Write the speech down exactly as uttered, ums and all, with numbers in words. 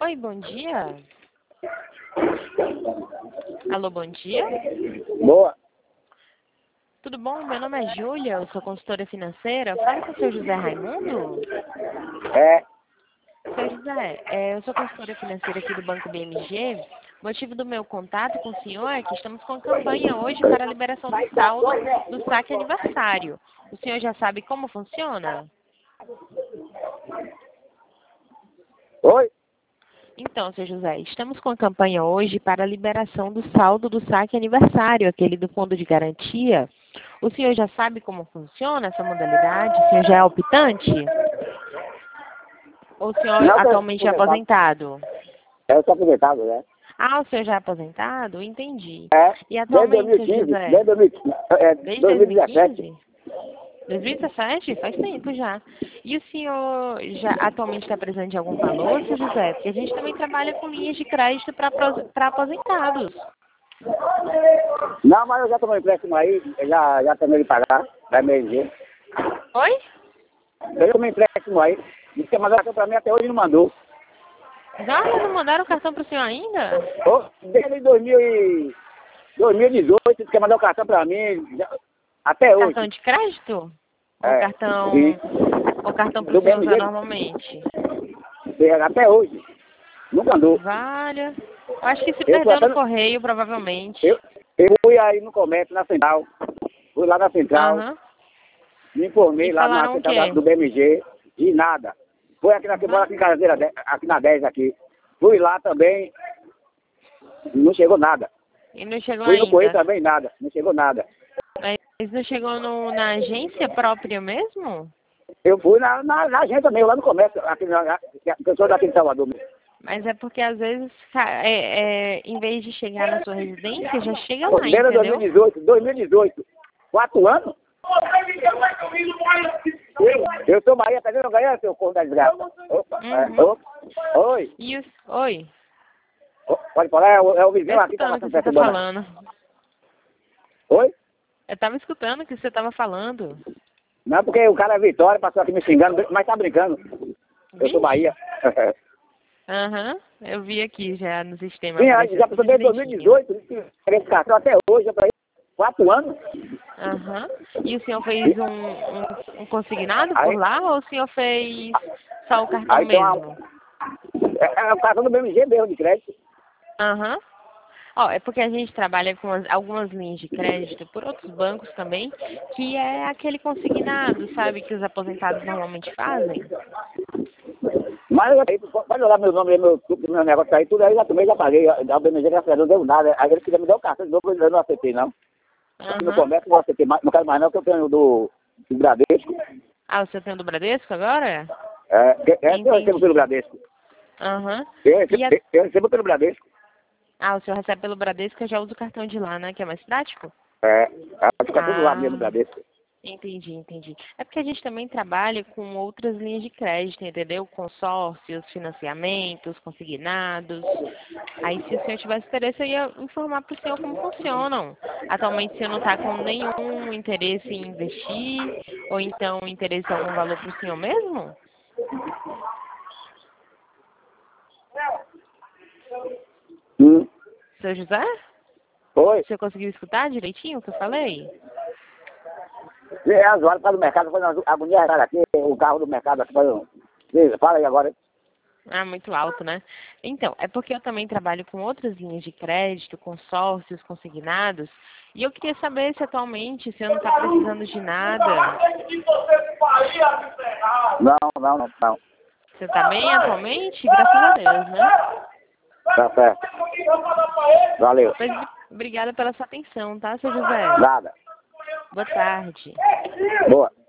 Oi, bom dia. Alô, bom dia. Boa. Tudo bom? Meu nome é Júlia, eu sou consultora financeira. Fala com o seu José Raimundo. É. Seu José, é, eu sou consultora financeira aqui do Banco B M G. O motivo do meu contato com o senhor é que estamos com campanha hoje para a liberação do saldo do saque aniversário. O senhor já sabe como funciona? Oi? Então, seu José, estamos com a campanha hoje para a liberação do saldo do saque aniversário, aquele do fundo de garantia. O senhor já sabe como funciona essa modalidade? O senhor já é optante? Ou o senhor Não, atualmente é aposentado? Eu sou aposentado, né? Ah, o senhor já é aposentado? Entendi. É. E Desde atualmente, seu dois mil e quinze. José? Desde dois mil e quinze. É, Desde dois mil e dois mil e dezessete. quinze? dois mil e dezessete? Faz tempo já. E o senhor já atualmente está precisando de algum valor, seu José? Porque a gente também trabalha com linhas de crédito para aposentados. Não, mas eu já tomei empréstimo aí, eu já, já terminei de pagar, vai me dizer. Oi? Eu tomei empréstimo aí, disse que mandou pra mim, até hoje não mandou. Já não mandaram o cartão para o senhor ainda? Ô, Desde dois mil e dezoito, disse que mandou o cartão pra mim, já- até hoje. Cartão de crédito? Ou É, cartão, sim. ou cartão para Do o senhor usar B M G, normalmente? até hoje. Não mandou. Valha. Eu acho que se Eu tô perdeu até no no- correio, provavelmente. Eu, eu fui aí no comércio, na central. Fui lá na central, Aham. me informei E lá na falaram o central da- quê? do B M G e nada. Fui aqui na mora aqui em Cajazeira, dez, aqui na dez aqui. Fui lá também, não chegou nada. E não chegou Fui no correio ainda. também, nada. Não chegou nada. Mas não chegou no, na agência própria mesmo? Eu fui na, na, na agência mesmo, lá no comércio, aqui na, na, que eu sou daqui de Salvador mesmo. Mas é porque às vezes, ca- é, é, em vez de chegar na sua residência, já chega Pô, lá, desde entendeu? dois mil e dezoito, dois mil e dezoito, quatro anos? Eu, eu sou Maria, tá vendo ganhar, seu corno da desgraça? Opa, é, Uhum. opa. Oi, E os... Oi, Ô, pode falar, é o, é o vizinho tô aqui que tá escutando o que passando você tá perturbando. falando. Oi? Eu tava escutando o que você tava falando. Não, porque o cara é Vitória, passou aqui me xingando, mas tá brincando. Eu sou Vixe. Bahia. Aham, eu vi aqui já no sistema. Sim, apareceu já tudo passou desde dois mil e direitinho. dezoito, esse cartão até hoje, pra quatro anos. Aham. E o senhor fez um, um, um consignado por Aí, lá ou o senhor fez só o cartão aí tem uma, mesmo? é, é o cartão do B M G mesmo de crédito. Aham. Ó, é porque a gente trabalha com as- algumas linhas de crédito por outros bancos também, que é aquele consignado, sabe, que os aposentados normalmente fazem. Mas aí, pode olhar meu nome, meu, meu negócio aí, tudo aí, já tomei, já paguei. A B M G, graças a Deus, não deu nada. Aí ele queria me dar o cartão de novo, eu não aceitei, não. Aqui no Aham. comércio, não aceitei mais, não quero mais não, que eu tenho do, do Bradesco. Ah, o senhor tem o do Bradesco agora? É, que- é, eu Entendi. recebo pelo Bradesco. Aham. Eu E recebo, a... eu recebo pelo Bradesco. Ah, o senhor recebe pelo Bradesco, eu já uso o cartão de lá, né, que é mais prático? É, fica tudo lá mesmo no Ah, Bradesco. entendi, entendi. É porque a gente também trabalha com outras linhas de crédito, entendeu? Consórcios, financiamentos, consignados. Aí, se o senhor tivesse interesse, eu ia informar para o senhor como funcionam. Atualmente, o senhor não está com nenhum interesse em investir, ou então interesse em algum valor para o senhor mesmo? Hum. Seu José? Oi? O senhor conseguiu escutar direitinho o que eu falei? É, as horas para o mercado, foi uma agonia errada aqui, o carro do mercado aqui, faz um... Fala aí agora. Ah, muito alto, né? Então, é porque eu também trabalho com outras linhas de crédito, consórcios, consignados, e eu queria saber se atualmente o senhor não está precisando de nada. Não, não, não, não. Você está bem atualmente? Graças a Deus, né? Tá certo. Valeu. Pois, obrigada pela sua atenção, tá, seu José? Nada. Boa tarde. Boa.